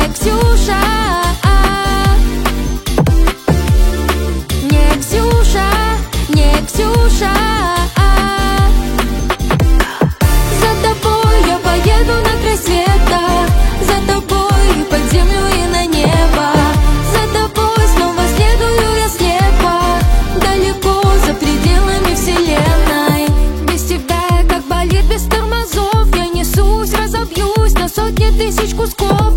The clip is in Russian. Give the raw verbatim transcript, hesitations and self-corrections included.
Ксюша, не Ксюша, не Ксюша. За тобой я поеду на край света, за тобой под землю и на небо, за тобой снова следую я слепо, далеко за пределами вселенной. Без тебя как болит без тормозов, я несусь, разобьюсь на сотни тысяч кусков.